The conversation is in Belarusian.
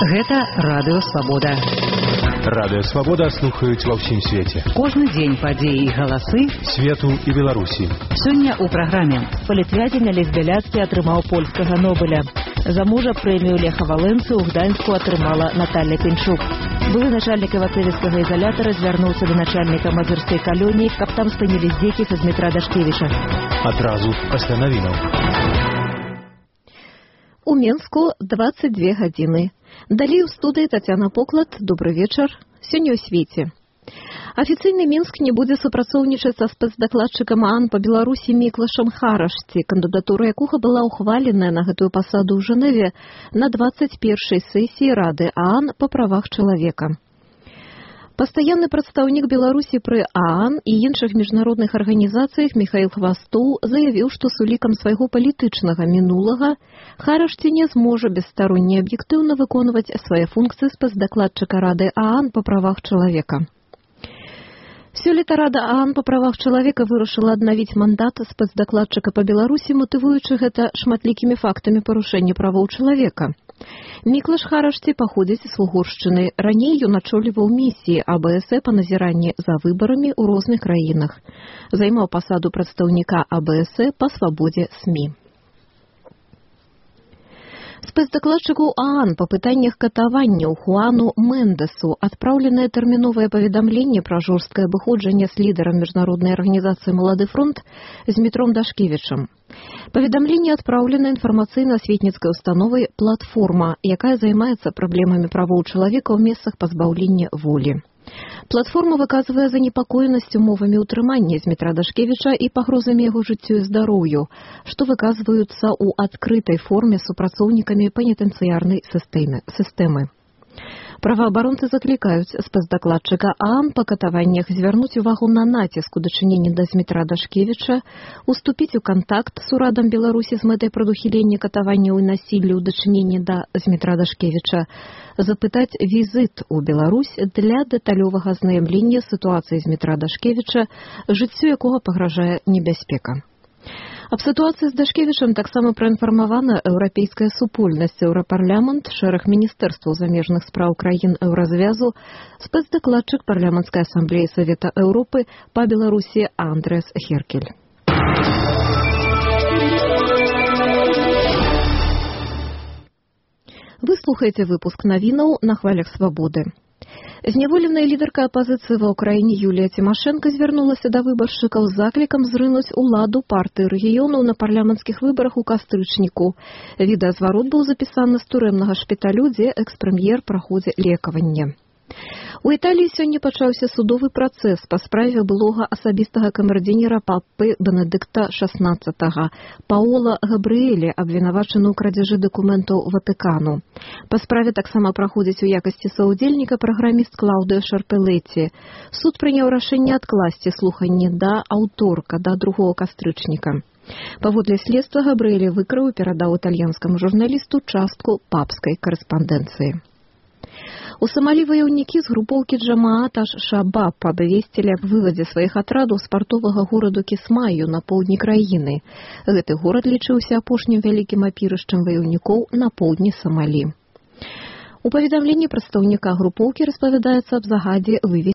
Гэта Радыё Свабода. Радыё Свабода слухаюць ва ўсім свеце. Кожны дзень падзеі і галасы свету і Беларусі. Сёння ў праграме. Палітвязень Алесь Бяляцкі атрымаў польскага Нобеля. За мужа прэмію Леха Валенцы ў Гданьску атрымала Наталья Пінчук. Былы начальнік Івацевіцкага ізалятара звярнуўся да начальніка Мазырскай калоніі, каб там спынілі здзекі са Дмітра Дашкевіча. Адразу пасля навінаў. У Менску 22 гадзіны. Далей у студыі Тацяна Поклад. Добры вечар. Сёння ў свеце. Афіцыйны Мінск не будзе супрацоўнічаць са спецдакладчыкам ААН па Беларусі Міклашам Харашці, кандыдатура якога была ўхваленая на гэтую пасаду ў Жэневе на 21-й сесіі Рады ААН па правах чалавека. Пастаянны прадстаўнік Беларусі пры ААН і іншых міжнародных арганізацыях Міхаіл Хвастоў заявіў, што з улікам свайго палітычнага мінулага Харашці не зможа бесстаронне і аб'ектыўна выконваць свае функцыі спецдакладчыка Рады ААН па правах чалавека. Сёлета Рада ААН па правах чалавека вырашыла аднавіць мандат спецдакладчыка па Беларусі, матывуючы гэта шматлікімі фактамі парушэння правоў чалавека. Міклаш Харашці паходзіць з Угоршчыны. Раней ён ачоліваў місіі АБС па назіранні за выбарамі ў розных краінах. Займаў пасаду прадстаўніка АБС па свабодзе СМІ. Спецдакладчыку ААН па пытаннях катаванняў Хуану Мендесу адпраўленае тэрміновае паведамленне пра жорсткае абыходжанне з лідарам міжнароднай арганізацыі «Малады фронт» Дмітром Дашкевічам. Паведамленне адпраўлена інфармацыйна-асветніцкай установай «Платформа», якая займаецца праблемамі правоў чалавека ў месцах пазбаўлення волі. Платформа выказвае занепакоенасць умовамі ўтрымання Дмітра Дашкевіча і пагрозамі яго жыццю і здароўю, што выказваюцца ў адкрытай форме супрацоўнікамі пенітэнцыярнай сістэмы. Праваабаронцы заклікаюць спецдакладчыка ААН па катаваннях звярнуць увагу на націск у дачыненні да Дмітра Дашкевіча, уступіць у кантакт з урадам Беларусі з мэтай прадухілення катаванняў і насілля ў дачыненні да Дмітра Дашкевіча, запытаць візіт у Беларусь для дэталёвага азнаямлення сітуацыі Дмітра Дашкевіча, жыццю якога пагражае небяспека. Аб сітуацыі з Дашкевічам таксама праінфармавана еўрапейская супольнасць, Еўрапарламент, шэраг міністэрстваў замежных спраў краін еўразвязу, спецдакладчык парламенцкай асамблеі Савета Еўропы па Беларусі Андрэас Херкель. Вы слухаеце выпуск навінаў на хвалях свабоды. Зняволеная лідарка апазіцыі ва ўкраіне Юлія Цімашэнка звярнулася да выбаршчыкаў з заклікам зрынуць уладу партыі рэгіёнаў на парламенцкіх выбарах у кастрычніку. Відэазварот быў запісаны з турэмнага шпіталю, дзе экс-прэм'ер праходзіць лекаванне. У Італіі сёння пачаўся судовы працэс па справе былога асабістага камердзінера папы Бенедыкта XVI, Паола Габрыэлі, абвінавачаны ў крадзяжы дакументаў Ватыкану. Па справе таксама праходзіць у якасці саўдзельніка праграміст Клаўдыа Шарпелеці. Суд прыняў рашэнне адкласці слуханне да аўторка, да 2 кастрычніка. Паводле следства Габрыэлі выкрыў і перадаў італьянскаму журналісту частку папскай карэспандэнцыі. У Самалі ваяўнікі з групоўкі Джамаат аш-Шабаб абвесцілі аб вывадзе сваіх атрадаў з партовага гораду Кісмаю на поўдні краіны. Гэты горад лічыўся апошнім вялікім апірышчам ваяўнікоў на поўдні Самалі. У паведамленні прадстаўніка групоўкі распавядаецца аб загадзе вывесці